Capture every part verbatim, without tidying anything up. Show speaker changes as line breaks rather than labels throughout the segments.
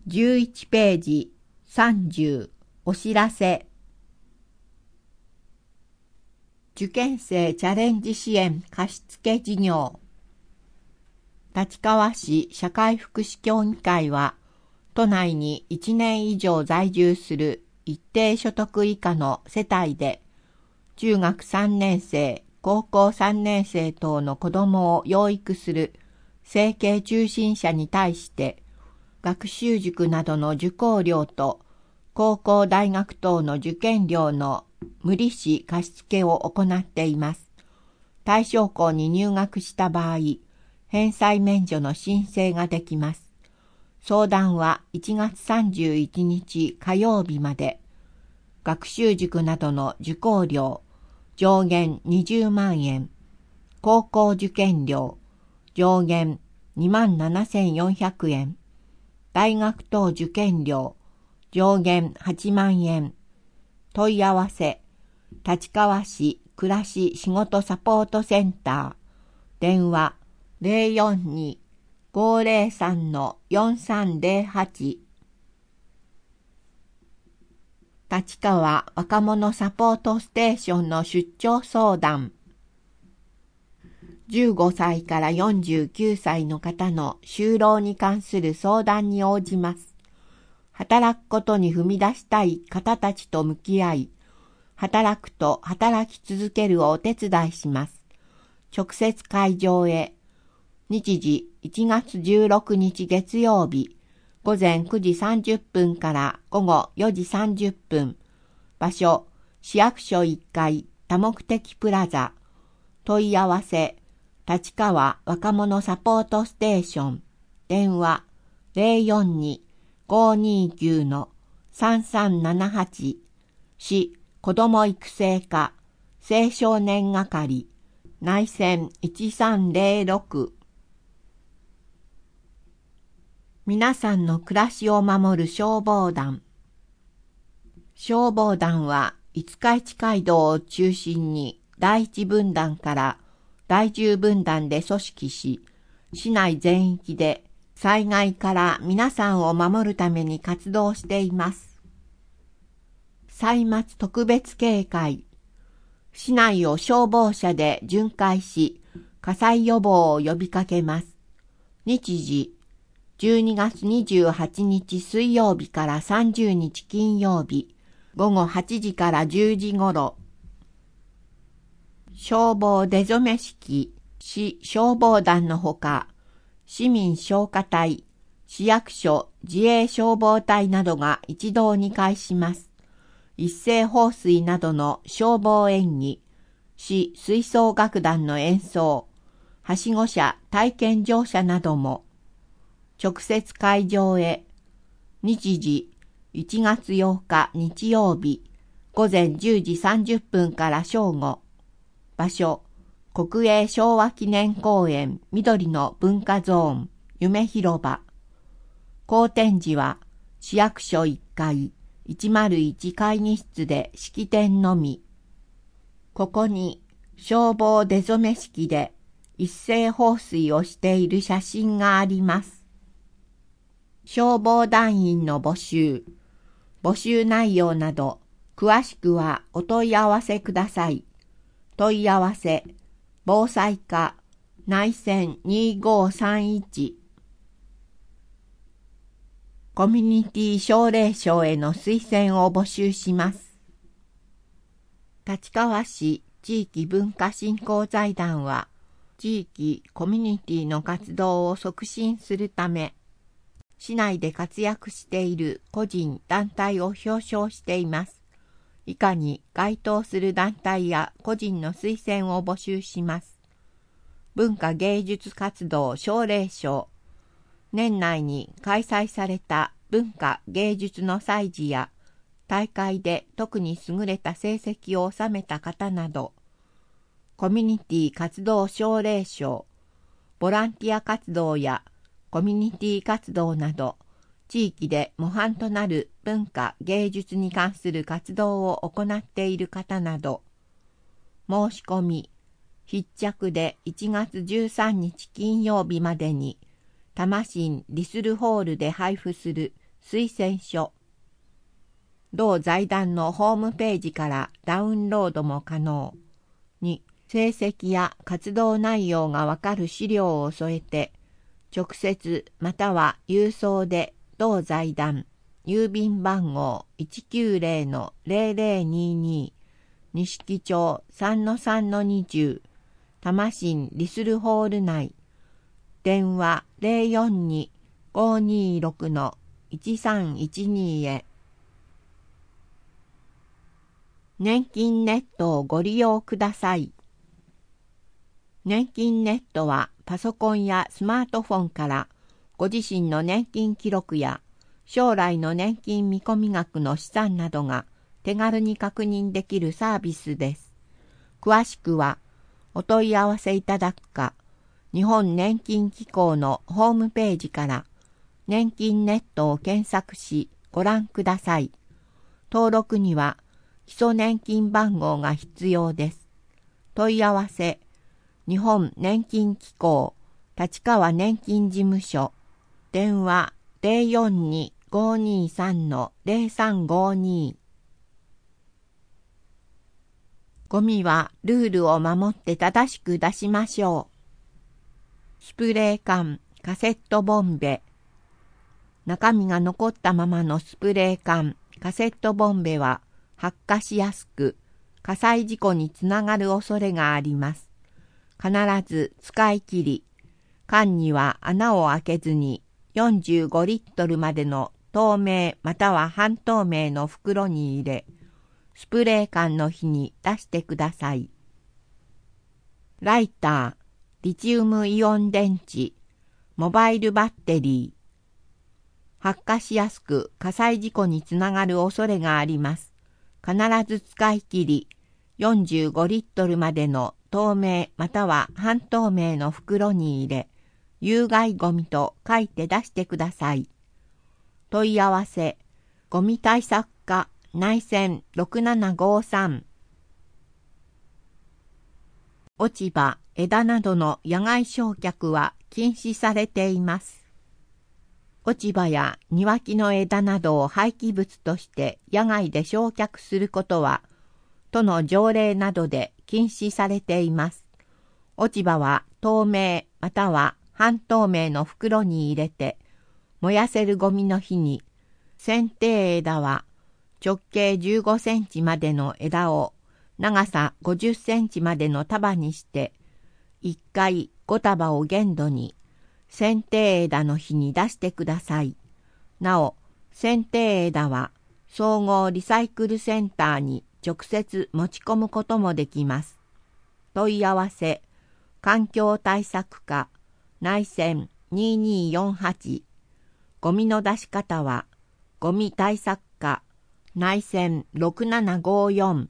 じゅういちページさんじゅうお知らせ。受験生チャレンジ支援貸付事業。立川市社会福祉協議会は、都内にいちねん以上在住する一定所得以下の世帯で、中学さんねん生、高校さんねん生等の子どもを養育する生計中心者に対して、学習塾などの受講料と高校大学等の受験料の無利子貸付を行っています。対象校に入学した場合、返済免除の申請ができます。相談はいちがつさんじゅういちにち火曜日まで。学習塾などの受講料、上限にじゅうまんえん。高校受験料、上限にまんななせんよんひゃくえん。大学等受験料、上限はちまんえん。問い合わせ、立川市暮らし仕事サポートセンター。電話 ゼロよんに ごーゼロさん よんさんゼロはち。立川若者サポートステーションの出張相談。じゅうごさいからよんじゅうきゅうさいの方の就労に関する相談に応じます。働くことに踏み出したい方たちと向き合い、働くと働き続けるをお手伝いします。直接会場へ。日時いちがつじゅうろくにち月曜日、ごぜんくじさんじゅっぷんからごごよじさんじゅっぷん。場所、市役所いっかい多目的プラザ。問い合わせ、立川若者サポートステーション。電話、ゼロよんに ごーにーきゅう さんさんななはち。市子ども育成課、青少年係、内線いちさんゼロろく。皆さんの暮らしを守る消防団。消防団は五日市街道を中心に第一分団から第十分団で組織し、市内全域で災害から皆さんを守るために活動しています。歳末特別警戒。市内を消防車で巡回し、火災予防を呼びかけます。日時、じゅうにがつにじゅうはちにち水曜日からさんじゅうにち金曜日、ごごはちじからじゅうじごろ。消防出初め式、市消防団のほか、市民消火隊、市役所、自衛消防隊などが一堂に会します。一斉放水などの消防演技、市吹奏楽団の演奏、はしご車、体験乗車なども、直接会場へ。日時、いちがつようか日曜日、ごぜんじゅうじさんじゅっぷんから正午。場所、国営昭和記念公園緑の文化ゾーン、夢広場。講展時は、市役所いっかい、いちまるいち会議室で式典のみ。ここに、消防出初め式で一斉放水をしている写真があります。消防団員の募集、募集内容など、詳しくはお問い合わせください。問い合わせ、防災課、内線にごさんいち。コミュニティ奨励賞への推薦を募集します。立川市地域文化振興財団は、地域コミュニティの活動を促進するため、市内で活躍している個人団体を表彰しています。以下に該当する団体や個人の推薦を募集します。文化芸術活動奨励賞。年内に開催された文化芸術の祭事や大会で特に優れた成績を収めた方など、コミュニティ活動奨励賞、ボランティア活動やコミュニティ活動など、地域で模範となる文化芸術に関する活動を行っている方など、申し込み、必着でいちがつじゅうさんにち金曜日までに、多摩市リスルホールで配布する推薦書。同財団のホームページからダウンロードも可能。に、成績や活動内容がわかる資料を添えて、直接または郵送で同財団、郵便番号 いちきゅうゼロのゼロゼロにに、錦町 さんのさんのにじゅう、多摩市リスルホール内、電話 ゼロよんに ごにろく いちさんいちに へ。年金ネットをご利用ください。年金ネットはパソコンやスマートフォンからご自身の年金記録や将来の年金見込み額の試算などが手軽に確認できるサービスです。詳しくはお問い合わせいただくか、日本年金機構のホームページから年金ネットを検索しご覧ください。登録には基礎年金番号が必要です。問い合わせ日本年金機構立川年金事務所電話 ゼロよんに ごにさん ゼロさんごに。ゴミはルールを守って正しく出しましょう。スプレー缶、カセットボンベ。中身が残ったままのスプレー缶、カセットボンベは発火しやすく、火災事故につながる恐れがあります。必ず使い切り、缶には穴を開けずによんじゅうごリットルまでの透明または半透明の袋に入れ、スプレー缶の火に出してください。ライター、リチウムイオン電池、モバイルバッテリー。発火しやすく火災事故につながる恐れがあります。必ず使い切り、よんじゅうごリットルまでの透明または半透明の袋に入れ、有害ゴミと書いて出してください。問い合わせ、ゴミ対策課内線ろくななごさん。落ち葉、枝などの野外焼却は禁止されています。落ち葉や庭木の枝などを廃棄物として野外で焼却することは、都の条例などで禁止されています。落ち葉は透明または半透明の袋に入れて、燃やせるゴミの日に、剪定枝は直径じゅうごセンチまでの枝を長さごじゅっセンチまでの束にして、いっかいご束を限度に、剪定枝の日に出してください。なお、剪定枝は総合リサイクルセンターに直接持ち込むこともできます。問い合わせ、環境対策課、内線にによんはち。ゴミの出し方は、ゴミ対策課、内線ろくななごよん。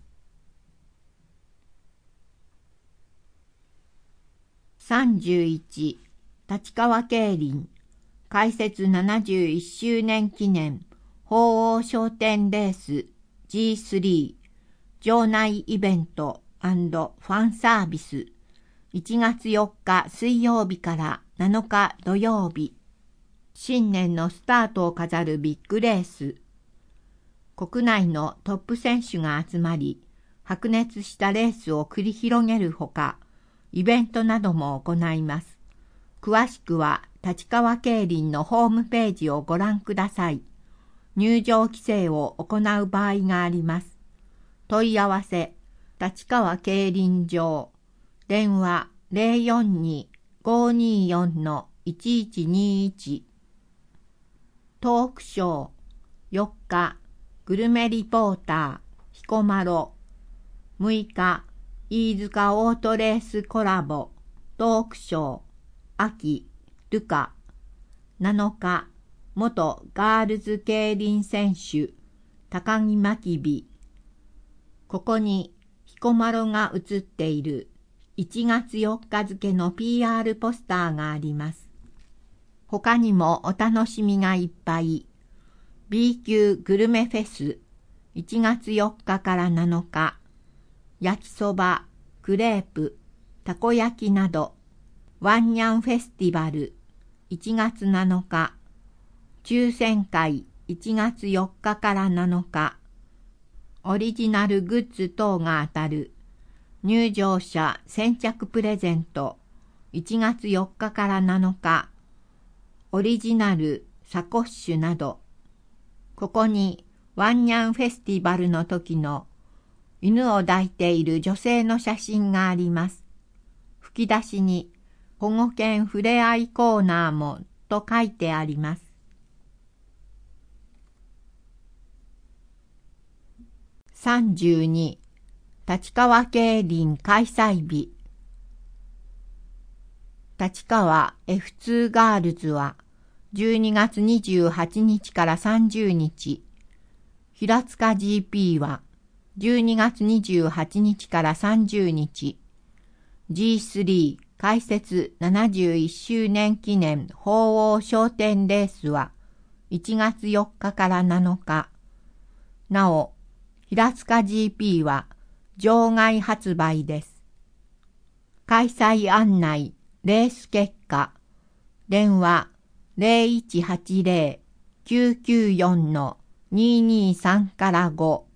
さんじゅういち、立川競輪、開設ななじゅういっしゅうねん記念、鳳凰商店レース ジースリー、場内イベント&ファンサービス、いちがつよっか水曜日からなのか土曜日。新年のスタートを飾るビッグレース。国内のトップ選手が集まり、白熱したレースを繰り広げるほか、イベントなども行います。詳しくは立川競輪のホームページをご覧ください。入場規制を行う場合があります。問い合わせ、立川競輪場。電話 ゼロよんに ごによん いちいちにいち。トークショー。よっか、グルメリポーター、彦摩呂。むいか、飯塚オートレースコラボ、トークショー、秋、ルカ。なのか、元ガールズ競輪選手、高木真備。ここに、彦摩呂が写っているいちがつよっか付の ピーアール ポスターがあります。他にもお楽しみがいっぱい。B 級グルメフェス、いちがつよっかからなのか。焼きそば、クレープ、たこ焼きなど。ワンニャンフェスティバル、いちがつなのか。 抽選会いちがつよっかからなのか、オリジナルグッズ等が当たる、入場者先着プレゼントいちがつよっかからなのか、オリジナルサコッシュなど、ここにワンニャンフェスティバルの時の犬を抱いている女性の写真があります。吹き出しに保護犬ふれあいコーナーもと書いてあります。さんじゅうに立川競輪開催日。立川 エフツー ガールズはじゅうにがつにじゅうはちにちからさんじゅうにち、平塚 ジーピー はじゅうにがつにじゅうはちにちからさんじゅうにち、ジースリー 開設ななじゅういっしゅうねん記念鳳凰商店レースはいちがつよっかからなのか、なお、平塚 ジーピー は場外発売です。開催案内、レース結果、電話 ゼロいちはちゼロ きゅうきゅうよん にーにーさん からご。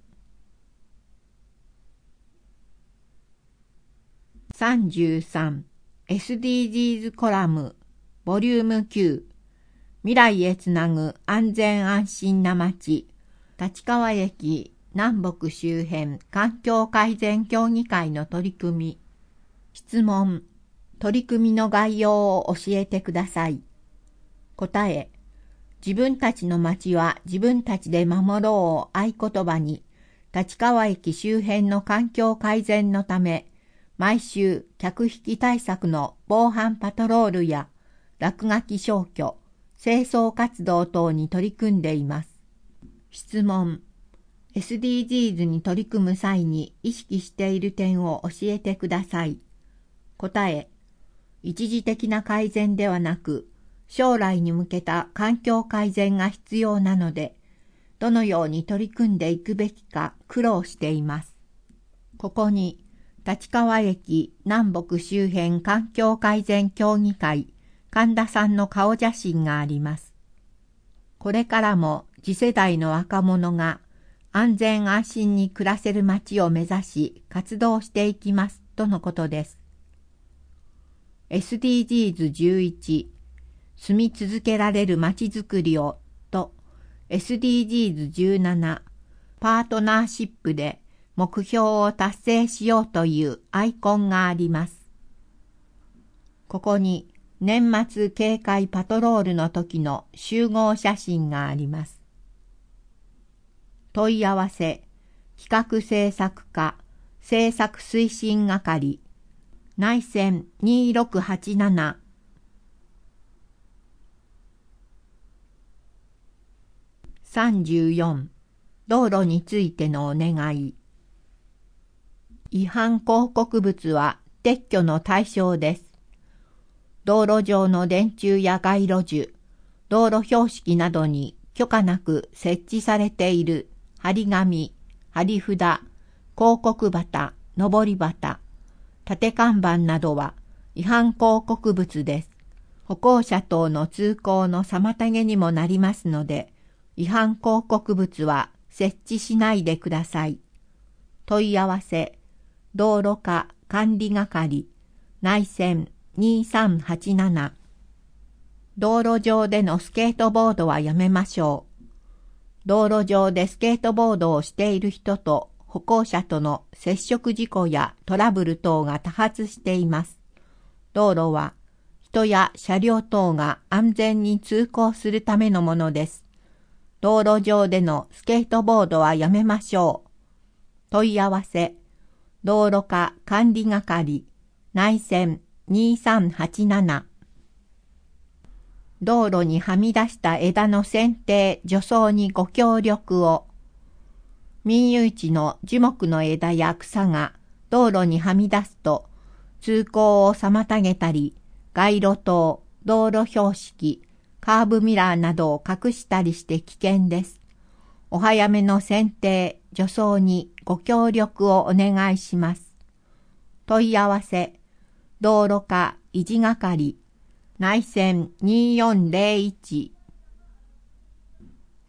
さんじゅうさん エスディージーズ コラムボリュームきゅう、未来へつなぐ安全安心な街、立川駅南北周辺環境改善協議会の取り組み。質問、取り組みの概要を教えてください。答え、自分たちの街は自分たちで守ろうを合言葉に、立川駅周辺の環境改善のため、毎週客引き対策の防犯パトロールや落書き消去、清掃活動等に取り組んでいます。質問、エスディージーズ に取り組む際に意識している点を教えてください。答え、一時的な改善ではなく、将来に向けた環境改善が必要なので、どのように取り組んでいくべきか苦労しています。ここに、立川駅南北周辺環境改善協議会神田さんの顔写真があります。これからも次世代の若者が安全安心に暮らせる街を目指し活動していきますとのことです。エスディージーズじゅういち 住み続けられる街づくりをと エスディージーズじゅうなな パートナーシップで目標を達成しようというアイコンがあります。ここに年末警戒パトロールの時の集合写真があります。問い合わせ、企画制作課、制作推進係、内線にーろくはちなな。さんじゅうよん、道路についてのお願い。違反広告物は撤去の対象です。道路上の電柱や街路樹、道路標識などに許可なく設置されている張り紙、張り札、広告旗、上り旗、縦看板などは違反広告物です。歩行者等の通行の妨げにもなりますので、違反広告物は設置しないでください。問い合わせ、道路課管理係、内線にーさんはちなな。道路上でのスケートボードはやめましょう。道路上でスケートボードをしている人と歩行者との接触事故やトラブル等が多発しています。道路は人や車両等が安全に通行するためのものです。道路上でのスケートボードはやめましょう。問い合わせ、道路課管理係、内線にーさんはちなな。道路にはみ出した枝の剪定・除草にご協力を。民有地の樹木の枝や草が道路にはみ出すと、通行を妨げたり、街路灯、道路標識、カーブミラーなどを隠したりして危険です。お早めの剪定・除草にご協力をお願いします。問い合わせ、道路課維持係、内線にーよんゼロいち。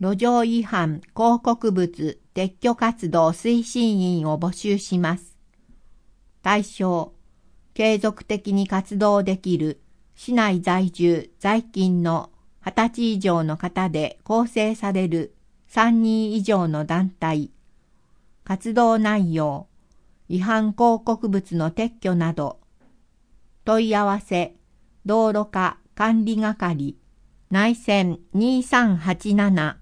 路上違反広告物撤去活動推進員を募集します。対象、継続的に活動できる市内在住在勤のはたち以上の方で構成されるさんにん以上の団体。活動内容、違反広告物の撤去など。問い合わせ、道路課管理係、内線にさんはちなな